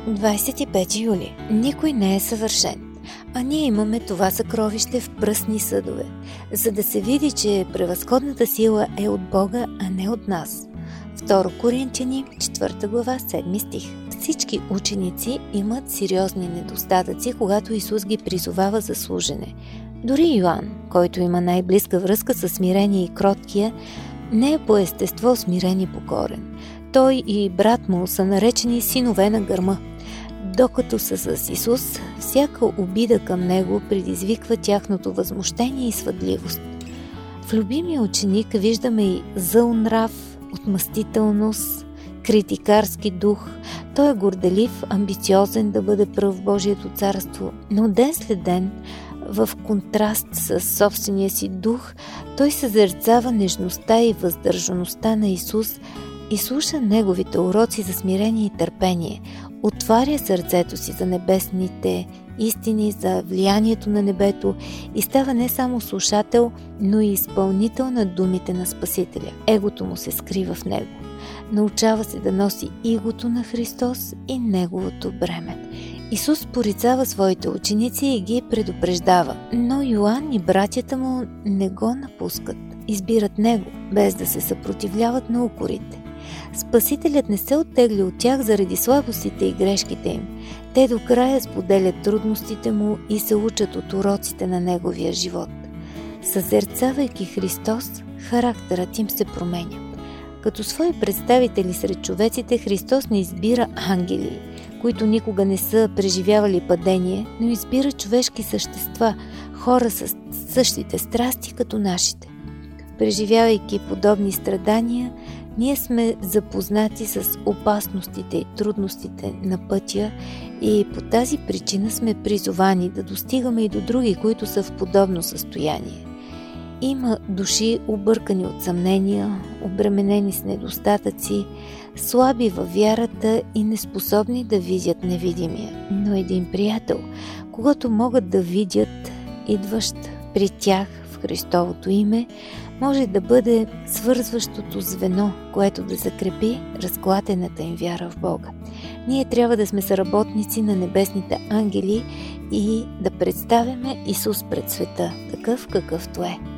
25 юли. Никой не е съвършен, а ние имаме това съкровище в пръстни съдове, за да се види, че превъзходната сила е от Бога, а не от нас. 2 Коринтияни, 4 глава, 7 стих. Всички ученици имат сериозни недостатъци, когато Исус ги призовава за служене. Дори Йоан, който има най-близка връзка с смирение и кроткия, не е по естество смирен и покорен. Той и брат му са наречени синове на гърма. Докато са с Исус, всяка обида към него предизвиква тяхното възмущение и свъдливост. В любимия ученик виждаме и зъл нрав, отмъстителност, критикарски дух. Той е горделив, амбициозен да бъде пръв в Божието царство, но ден след ден, в контраст с собствения си дух, той съзерцава нежността и въздържаността на Исус и слуша неговите уроци за смирение и търпение, отваря сърцето си за небесните истини, за влиянието на небето и става не само слушател, но и изпълнител на думите на Спасителя. Егото му се скрива в него. Научава се да носи игото на Христос и неговото бреме. Исус порицава своите ученици и ги предупреждава, но Йоан и братята му не го напускат. Избират него, без да се съпротивляват на укорите. Спасителят не се оттегли от тях заради слабостите и грешките им. Те до края споделят трудностите му и се учат от уроците на неговия живот. Съзерцавайки Христос, характерът им се променя. Като свои представители сред човеците, Христос не избира ангели, които никога не са преживявали падение, но избира човешки същества, хора с същите страсти като нашите. Преживявайки подобни страдания, ние сме запознати с опасностите и трудностите на пътя и по тази причина сме призовани да достигаме и до други, които са в подобно състояние. Има души объркани от съмнения, обременени с недостатъци, слаби във вярата и неспособни да видят невидимия. Но един приятел, когато могат да видят, идващ при тях в Христовото име, може да бъде свързващото звено, което да закрепи разклатената им вяра в Бога. Ние трябва да сме съработници на небесните ангели и да представяме Исус пред света, такъв какъвто е.